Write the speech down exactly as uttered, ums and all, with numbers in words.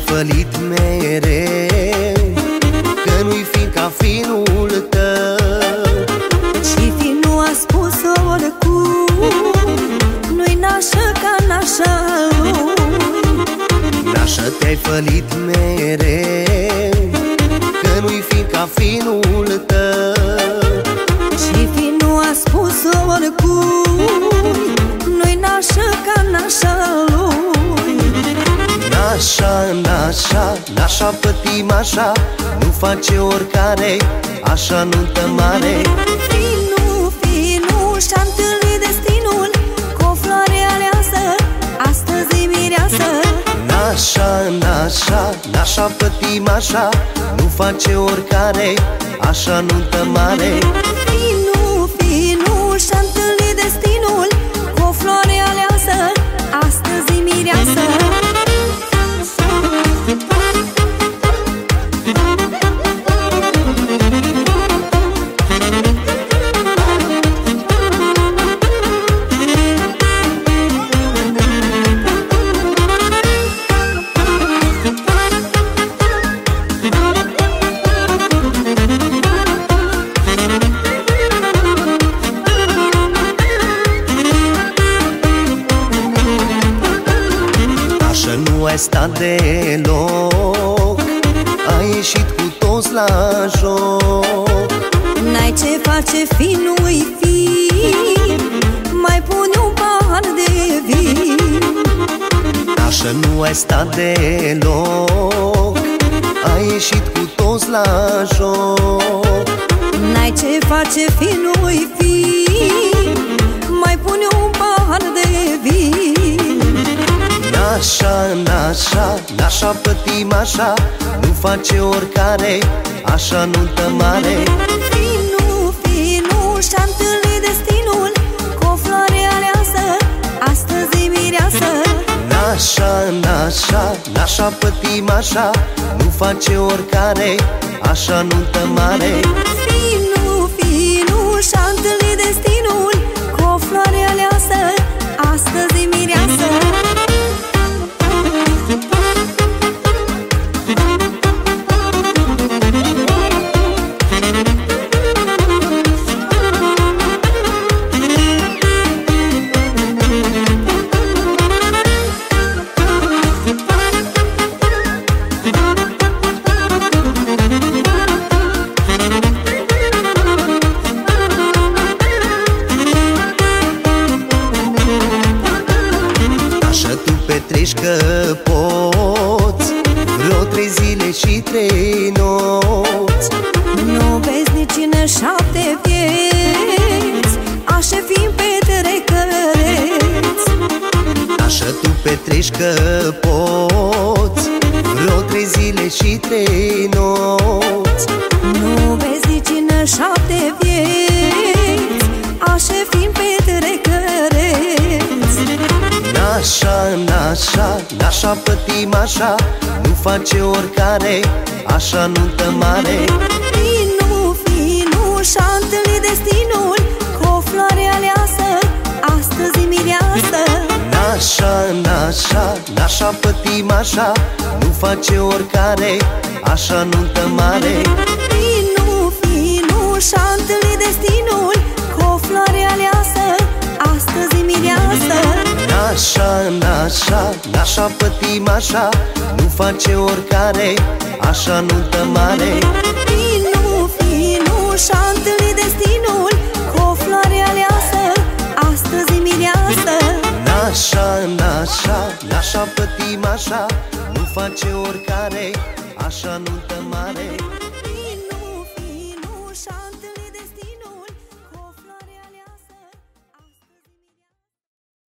fălit mereu, că nu-i fin ca finul tău. Și finul a spus oricum, nu-i nașă ca nașa lui. Nașă, te-ai fălit mereu, că nu-i fin ca finul tău. Și finul a spus oricum, nu-i nașă ca nașa lui. Nașa, nașa, nașa pătimașa, nu face oricare așa nuntă mare. Finul, finul și-a întâlnit destinul cu o floare aleasă, astăzi e mireasă. Nașa, nașa, nașa pătimașa, nu face oricare așa nuntă mare. Finul, finul și-a întâlnit destinul cu o floare aleasă, astăzi e mireasă. Nu ai stat deloc, ai ieșit cu toți la joc. N-ai ce face finul-i fin, mai pune un pahar de vin. Așa nu ai stat deloc, ai ieșit cu toți la joc. N-ai ce face finul-i fin, mai pune un pahar de vin. Nașa, nașa, nașa pătimașa, nu face oricare așa nuntă mare. Finul, finul și-a întâlnit destinul cu o floare aleasă, astăzi e mireasă. Nașa, nașa, nașa pătimașa, nu face oricare așa nuntă mare. Finul, finul și-a întâlnit destinul cu o floare aleasă, astăzi e mireasă. Petreci că poți vreo trei zile și trei nopți. Nu vezi nici în șapte vieți, așa fi petrecăreți. Așa tu petreci că poți vreo trei zile și trei nopți. Nu vezi nici în șapte vieți, așa fi petrecăreți. Nașa, nașa, nașa pătimașa, nu face oricare așa nuntă mare. Finul, finul și-a întâlnit destinul cu o floare aleasă, astăzi e mireasă. Nașa, nașa, nașa pătimașa, nu face oricare așa nuntă mare. Finul, finul și-a întâlnit destinul cu o floare aleasă, astăzi e mireasă. Nașa, nașa, nașa pătimașa, nu face oricare așa nuntă mare. Finul, finul și-a întâlnit destinul cu o floare aleasă, astăzi e mireasă. Nașa, nașa, nașa pătimașa, nu face oricare așa nuntă mare.